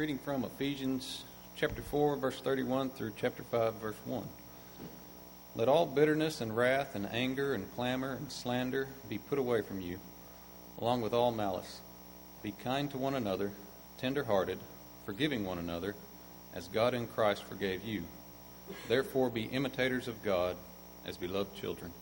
Reading from Ephesians chapter 4, verse 31 through chapter 5, verse 1. Let all bitterness and wrath and anger and clamor and slander be put away from you, along with all malice. Be kind to one another, tender-hearted, forgiving one another, as God in Christ forgave you. Therefore be imitators of God as beloved children.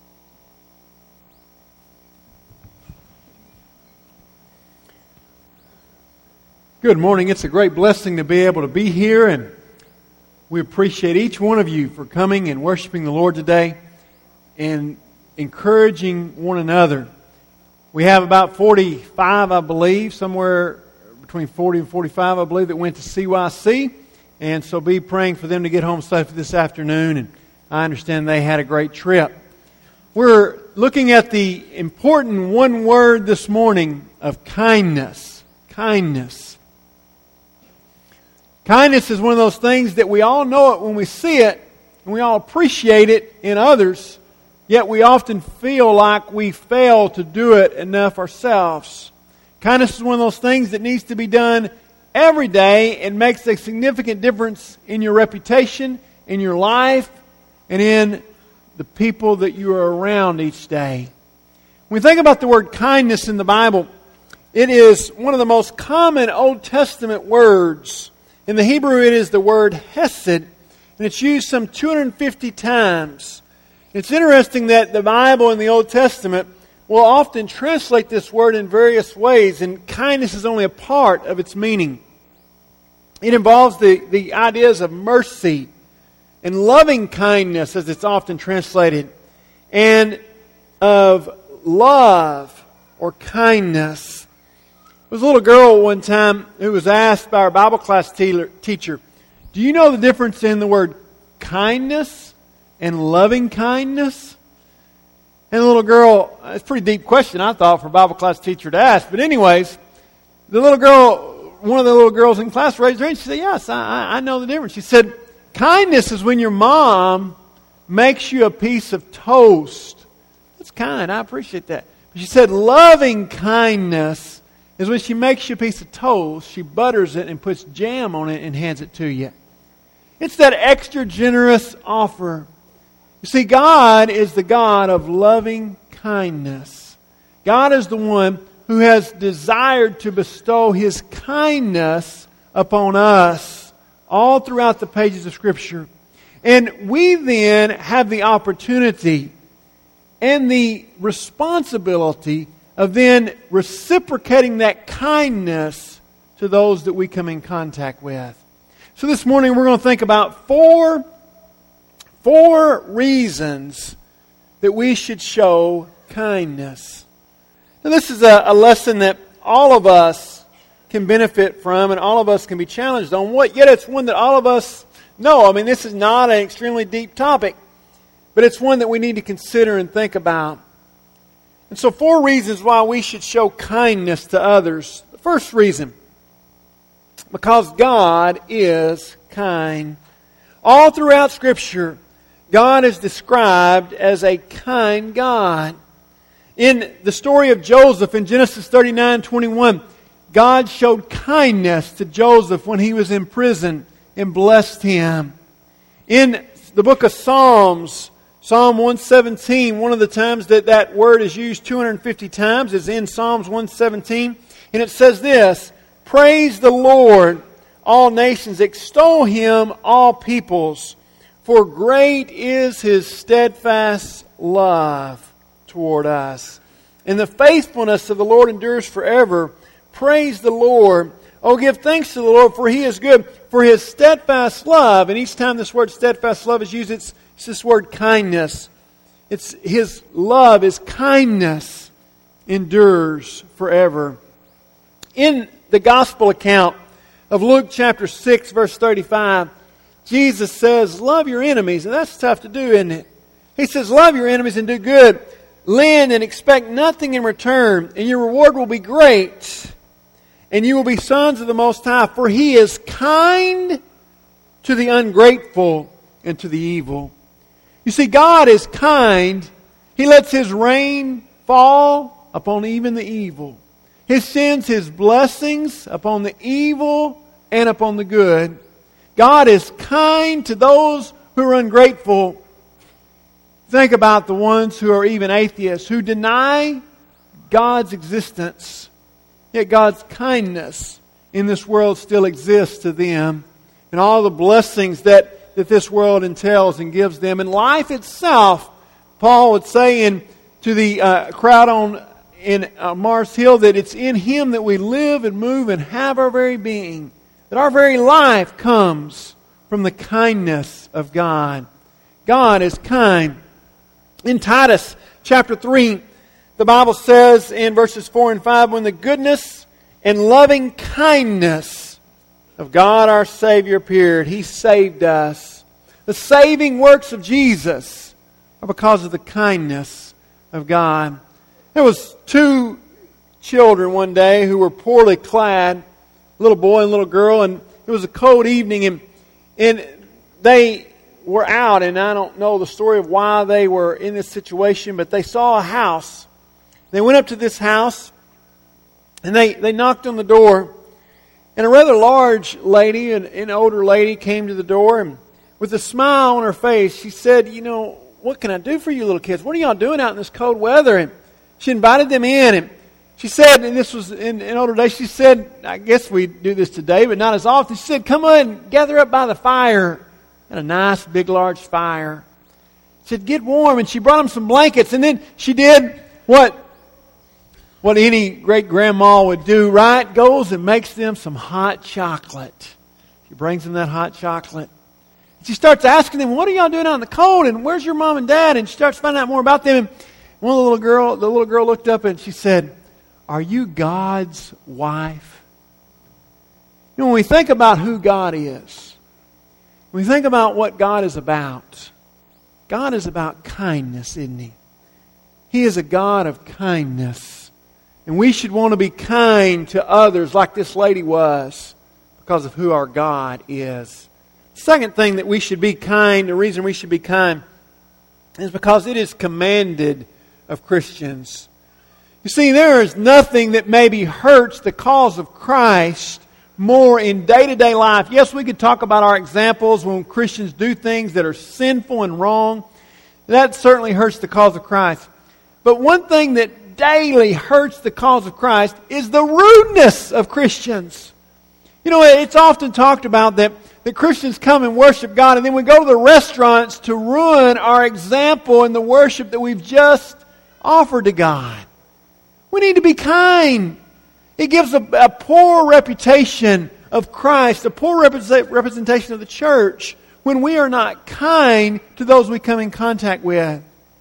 Good morning. It's a great blessing to be able to be here, and we appreciate each one of you for coming and worshiping the Lord today and encouraging one another. We have about 45, I believe, somewhere between 40 and 45, I believe, that went to CYC, and so be praying for them to get home safely this afternoon, and I understand they had a great trip. We're looking at the important one word this morning of kindness. Kindness. Kindness is one of those things that we all know it when we see it, and we all appreciate it in others, yet we often feel like we fail to do it enough ourselves. Kindness is one of those things that needs to be done every day and makes a significant difference in your reputation, in your life, and in the people that you are around each day. When we think about the word kindness in the Bible, it is one of the most common Old Testament words. In the Hebrew, it is the word hesed, and it's used some 250 times. It's interesting that the Bible in the Old Testament will often translate this word in various ways, and kindness is only a part of its meaning. It involves the ideas of mercy and loving kindness, as it's often translated, and of love or kindness. There was a little girl one time who was asked by our Bible class teacher, do you know the difference in the word kindness and loving kindness? And the little girl, it's a pretty deep question, I thought, for a Bible class teacher to ask. But anyways, the little girl, one of the little girls in class raised her hand. She said, yes, I know the difference. She said, kindness is when your mom makes you a piece of toast. That's kind. I appreciate that. But she said, loving kindness is when she makes you a piece of toast, she butters it and puts jam on it and hands it to you. It's that extra generous offer. You see, God is the God of loving kindness. God is the one who has desired to bestow His kindness upon us all throughout the pages of Scripture. And we then have the opportunity and the responsibility of then reciprocating that kindness to those that we come in contact with. So this morning we're going to think about four reasons that we should show kindness. Now this is a lesson that all of us can benefit from and all of us can be challenged on. Yet it's one that all of us know. I mean, this is not an extremely deep topic, but it's one that we need to consider and think about. And so 4 reasons why we should show kindness to others. The first reason, because God is kind. All throughout Scripture, God is described as a kind God. In the story of Joseph in Genesis 39:21, God showed kindness to Joseph when he was in prison and blessed him. In the book of Psalms, Psalm 117, one of the times that word is used 250 times is in Psalms 117. And it says this, praise the Lord, all nations, extol Him, all peoples, for great is His steadfast love toward us. And the faithfulness of the Lord endures forever. Praise the Lord. Oh, give thanks to the Lord, for He is good, for His steadfast love. And each time this word steadfast love is used, it's this word kindness. It's His love, His kindness endures forever. In the gospel account of Luke chapter 6, verse 35, Jesus says, love your enemies. And that's tough to do, isn't it? He says, love your enemies and do good. Lend and expect nothing in return, and your reward will be great. And you will be sons of the Most High, for He is kind to the ungrateful and to the evil. You see, God is kind. He lets His rain fall upon even the evil. He sends His blessings upon the evil and upon the good. God is kind to those who are ungrateful. Think about the ones who are even atheists, who deny God's existence. Yet God's kindness in this world still exists to them. And all the blessings that this world entails and gives them. And life itself, Paul would say to the crowd in Mars Hill, that it's in Him that we live and move and have our very being. That our very life comes from the kindness of God. God is kind. In Titus chapter 3, the Bible says in verses 4 and 5, when the goodness and loving kindness of God our Savior appeared, He saved us. The saving works of Jesus are because of the kindness of God. There was two children one day who were poorly clad, a little boy and a little girl, and it was a cold evening, and they were out, and I don't know the story of why they were in this situation, but they saw a house. They went up to this house, and they knocked on the door, and a rather large lady, an older lady, came to the door, and with a smile on her face, she said, what can I do for you little kids? What are y'all doing out in this cold weather? And she invited them in, and she said, and this was in older days, she said, I guess we do this today, but not as often. She said, come on and gather up by the fire. Had a nice, big, large fire. She said, get warm. And she brought them some blankets. And then she did what any great-grandma would do, right? Goes and makes them some hot chocolate. She brings them that hot chocolate. She starts asking them, what are y'all doing out in the cold? And where's your mom and dad? And she starts finding out more about them. And the little girl looked up and she said, are you God's wife? When we think about who God is, when we think about what God is about kindness, isn't He? He is a God of kindness. And we should want to be kind to others like this lady was because of who our God is. Second thing that we should be kind, the reason we should be kind, is because it is commanded of Christians. You see, there is nothing that maybe hurts the cause of Christ more in day-to-day life. Yes, we could talk about our examples when Christians do things that are sinful and wrong. That certainly hurts the cause of Christ. But one thing that daily hurts the cause of Christ is the rudeness of Christians. It's often talked about that Christians come and worship God, and then we go to the restaurants to ruin our example in the worship that we've just offered to God. We need to be kind. It gives a poor reputation of Christ, a poor representation of the church when we are not kind to those we come in contact with.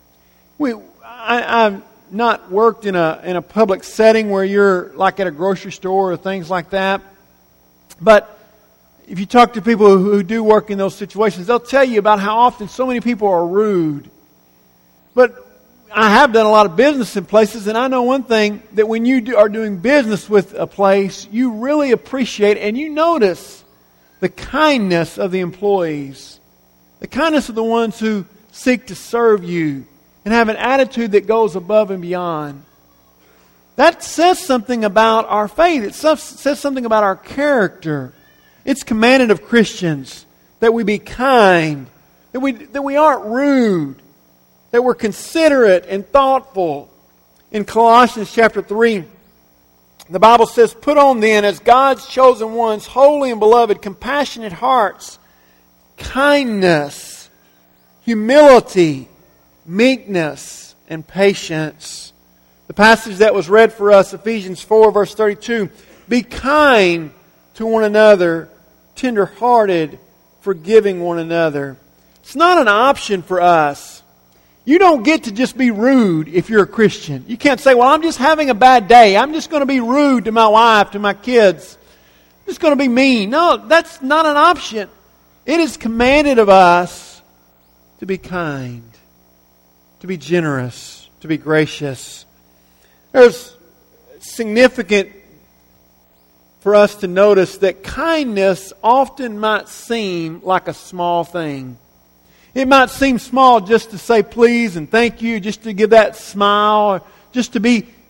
I've not worked in a public setting where you're like at a grocery store or things like that. But if you talk to people who do work in those situations, they'll tell you about how often so many people are rude. But I have done a lot of business in places, and I know one thing, that when you are doing business with a place, you really appreciate and you notice the kindness of the employees, the kindness of the ones who seek to serve you and have an attitude that goes above and beyond. That says something about our faith. It says something about our character. It's commanded of Christians that we be kind, that we aren't rude, that we're considerate and thoughtful. In Colossians chapter 3, the Bible says, put on then as God's chosen ones, holy and beloved, compassionate hearts, kindness, humility, meekness, and patience. The passage that was read for us, Ephesians 4, verse 32, be kind to one another, tender-hearted, forgiving one another. It's not an option for us. You don't get to just be rude if you're a Christian. You can't say, well, I'm just having a bad day. I'm just going to be rude to my wife, to my kids. I'm just going to be mean. No, that's not an option. It is commanded of us to be kind, to be generous, to be gracious. There's significant for us to notice that kindness often might seem like a small thing. It might seem small just to say please and thank you, just to give that smile, or just to be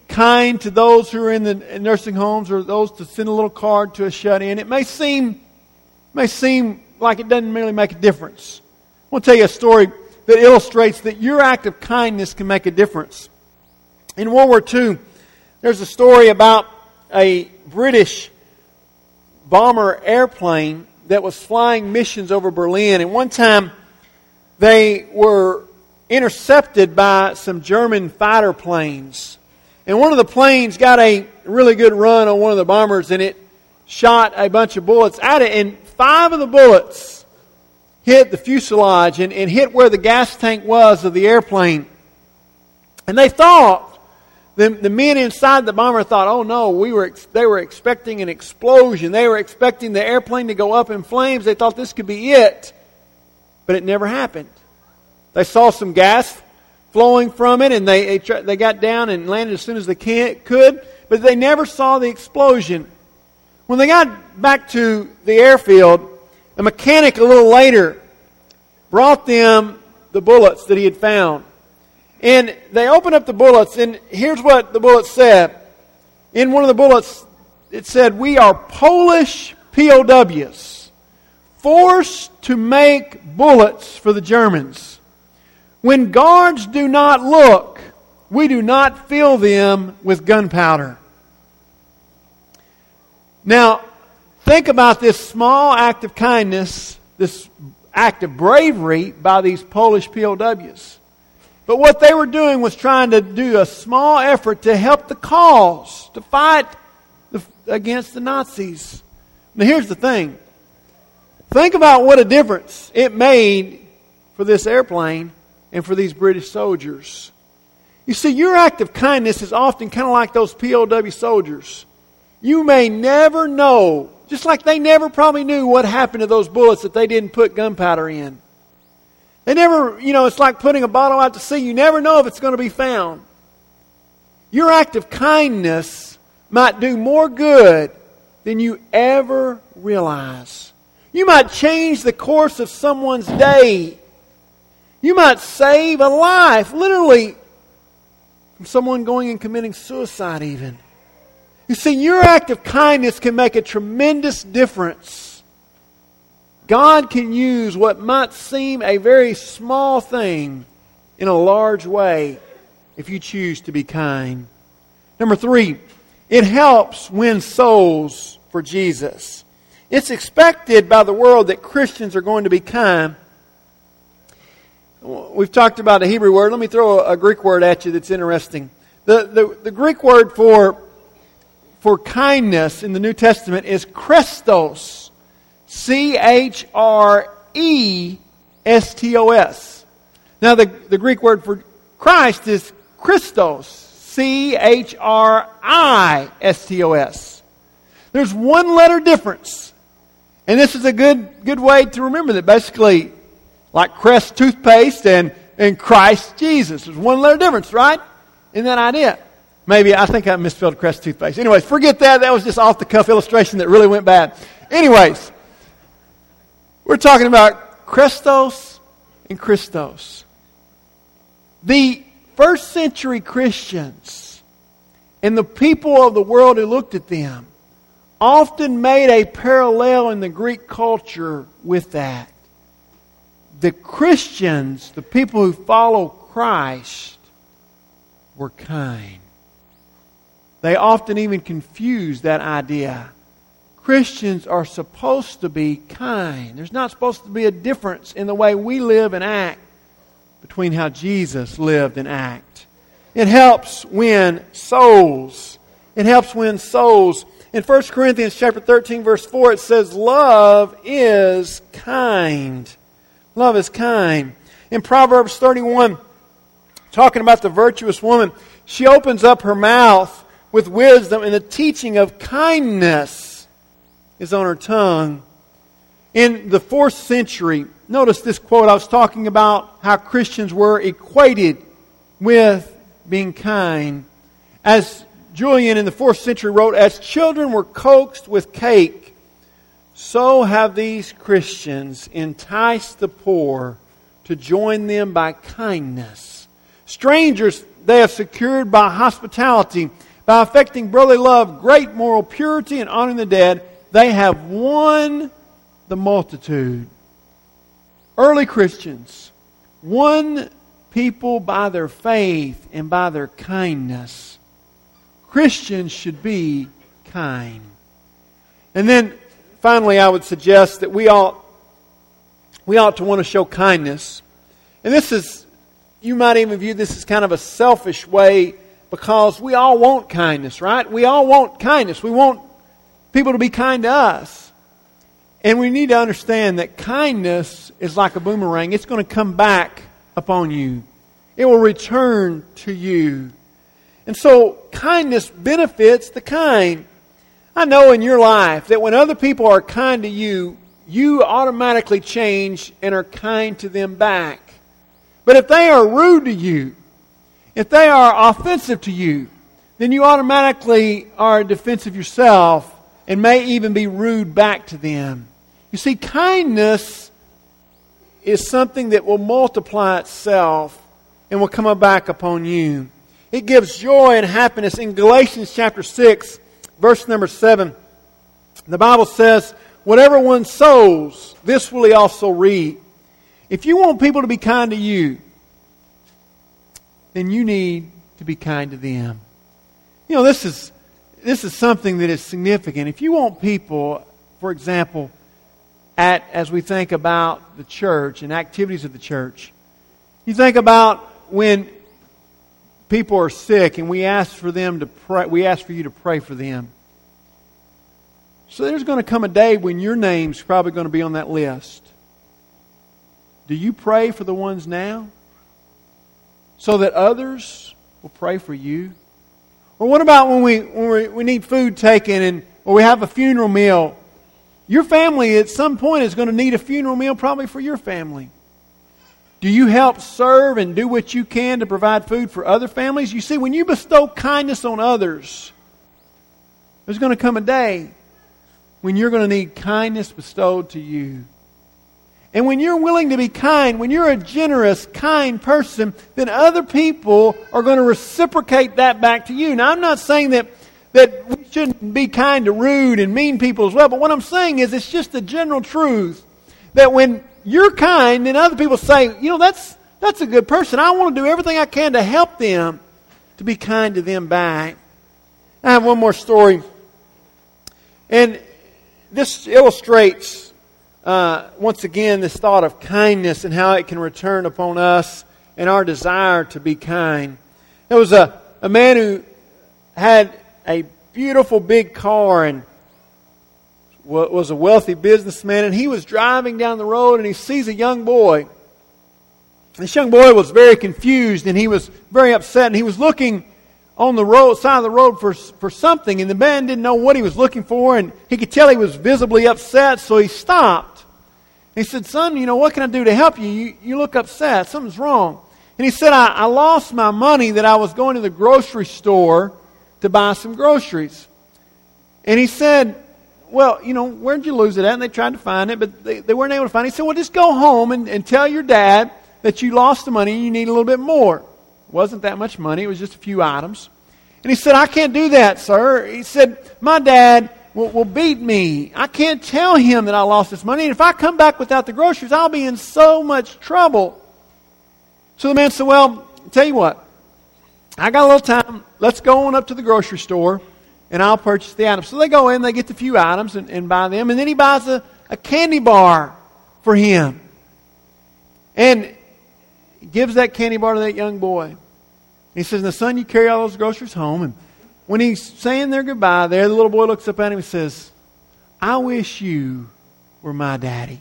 kind to those who are in the nursing homes, or those to send a little card to a shut-in. It may seem like it doesn't really make a difference. I want to tell you a story that illustrates that your act of kindness can make a difference. In World War II, there's a story about a British bomber airplane that was flying missions over Berlin. And one time, they were intercepted by some German fighter planes. And one of the planes got a really good run on one of the bombers, and it shot a bunch of bullets at it. And 5 of the bullets hit the fuselage and hit where the gas tank was of the airplane. And they thought, the men inside the bomber thought, oh no, they were expecting an explosion. They were expecting the airplane to go up in flames. They thought this could be it. But it never happened. They saw some gas flowing from it, and they got down and landed as soon as they could, but they never saw the explosion. When they got back to the airfield, a mechanic a little later brought them the bullets that he had found. And they opened up the bullets, and here's what the bullets said. In one of the bullets, it said, "We are Polish POWs, forced to make bullets for the Germans. When guards do not look, we do not fill them with gunpowder." Now, think about this small act of kindness, this act of bravery by these Polish POWs. But what they were doing was trying to do a small effort to help the cause, to fight against the Nazis. Now here's the thing. Think about what a difference it made for this airplane and for these British soldiers. You see, your act of kindness is often kind of like those POW soldiers. You may never know, just like they never probably knew what happened to those bullets that they didn't put gunpowder in. They never, it's like putting a bottle out to sea. You never know if it's going to be found. Your act of kindness might do more good than you ever realize. You might change the course of someone's day. You might save a life, literally, from someone going and committing suicide even. You see, your act of kindness can make a tremendous difference. God can use what might seem a very small thing in a large way if you choose to be kind. Number 3, it helps win souls for Jesus. It's expected by the world that Christians are going to be kind. We've talked about a Hebrew word. Let me throw a Greek word at you that's interesting. The Greek word for kindness in the New Testament is Christos. Chrestos. Now the Greek word for Christ is Christos. Christos. There's one letter difference. And this is a good way to remember that. Basically, like Crest toothpaste and Christ Jesus. There's one letter difference, right? Isn't that idea? Maybe, I think I misspelled Crest toothpaste. Anyways, forget that. That was just off-the-cuff illustration that really went bad. Anyways, we're talking about Christos and Christos. The first century Christians and the people of the world who looked at them often made a parallel in the Greek culture with that. The Christians, the people who follow Christ, were kind. They often even confuse that idea. Christians are supposed to be kind. There's not supposed to be a difference in the way we live and act between how Jesus lived and acted. It helps win souls. It helps win souls. In 1 Corinthians chapter 13, verse 4, it says, love is kind. Love is kind. In Proverbs 31, talking about the virtuous woman, she opens up her mouth with wisdom, and the teaching of kindness is on her tongue. In the 4th century, notice this quote. I was talking about how Christians were equated with being kind. As Julian in the 4th century wrote, as children were coaxed with cake, so have these Christians enticed the poor to join them by kindness. Strangers they have secured by hospitality, by affecting brotherly love, great moral purity, and honoring the dead, they have won the multitude. Early Christians won people by their faith and by their kindness. Christians should be kind. And then, finally, I would suggest that we ought to want to show kindness. And this is, you might even view this as kind of a selfish way, because we all want kindness, right? We all want kindness. We want people to be kind to us. And we need to understand that kindness is like a boomerang. It's going to come back upon you. It will return to you. And so kindness benefits the kind. I know in your life that when other people are kind to you, you automatically change and are kind to them back. But if they are rude to you, if they are offensive to you, then you automatically are defensive yourself and may even be rude back to them. You see, kindness is something that will multiply itself and will come back upon you. It gives joy and happiness. In Galatians chapter 6, verse number 7, the Bible says, "Whatever one sows, this will he also reap." If you want people to be kind to you, then you need to be kind to them. You know, this is something that is significant. If you want people, for example, as we think about the church and activities of the church, you think about when people are sick and we ask for them to pray, we ask for you to pray for them. So there's going to come a day when your name's probably going to be on that list. Do you pray for the ones now, so that others will pray for you? Or what about when we need food taken or we have a funeral meal? Your family at some point is going to need a funeral meal probably for your family. Do you help serve and do what you can to provide food for other families? You see, when you bestow kindness on others, there's going to come a day when you're going to need kindness bestowed to you. And when you're willing to be kind, when you're a generous, kind person, then other people are going to reciprocate that back to you. Now, I'm not saying that we shouldn't be kind to rude and mean people as well, but what I'm saying is it's just a general truth that when you're kind, then other people say, you know, that's a good person. I want to do everything I can to help them, to be kind to them back. I have one more story. And this illustrates once again, this thought of kindness and how it can return upon us and our desire to be kind. There was a man who had a beautiful big car and was a wealthy businessman, and he was driving down the road and he sees a young boy. This young boy was very confused and he was very upset, and he was looking on the side of the road for something, and the man didn't know what he was looking for, and he could tell he was visibly upset, so he stopped. He said, "Son, you know, what can I do to help you? You look upset. Something's wrong." And he said, I lost my money that I was going to the grocery store to buy some groceries. And he said, "Well, you know, where'd you lose it at?" And they tried to find it, but they weren't able to find it. He said, "Well, just go home and tell your dad that you lost the money and you need a little bit more." It wasn't that much money. It was just a few items. And he said, "I can't do that, sir." He said, "My dad will beat me. I can't tell him that I lost this money. And if I come back without the groceries, I'll be in so much trouble." So the man said, "Well, tell you what. I got a little time. Let's go on up to the grocery store and I'll purchase the items." So they go in, they get the few items and buy them. And then he buys a candy bar for him. And he gives that candy bar to that young boy. He says, "Now, son, you carry all those groceries home." And when he's saying their goodbye there, the little boy looks up at him and says, "I wish you were my daddy."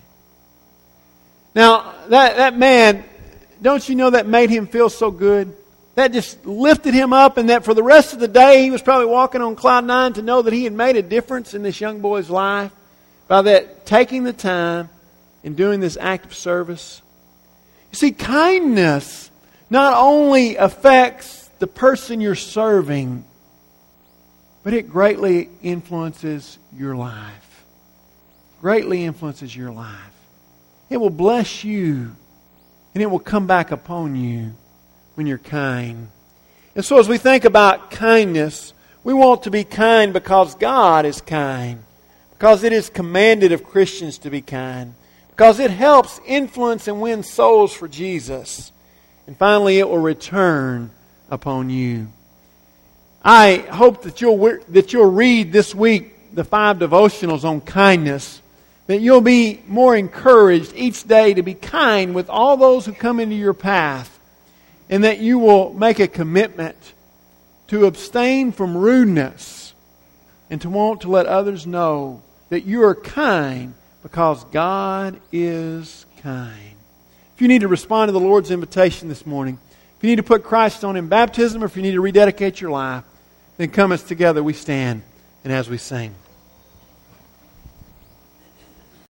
Now, that man, don't you know that made him feel so good? That just lifted him up, and that for the rest of the day, he was probably walking on cloud nine to know that he had made a difference in this young boy's life by that taking the time and doing this act of service. You see, kindness not only affects the person you're serving, but it greatly influences your life. Greatly influences your life. It will bless you, and it will come back upon you when you're kind. And so as we think about kindness, we want to be kind because God is kind. Because it is commanded of Christians to be kind. Because it helps influence and win souls for Jesus. And finally, it will return upon you. I hope that you'll read this week the 5 devotionals on kindness. That you'll be more encouraged each day to be kind with all those who come into your path. And that you will make a commitment to abstain from rudeness and to want to let others know that you are kind because God is kind. If you need to respond to the Lord's invitation this morning, if you need to put Christ on in baptism, or if you need to rededicate your life, then come as together we stand and as we sing.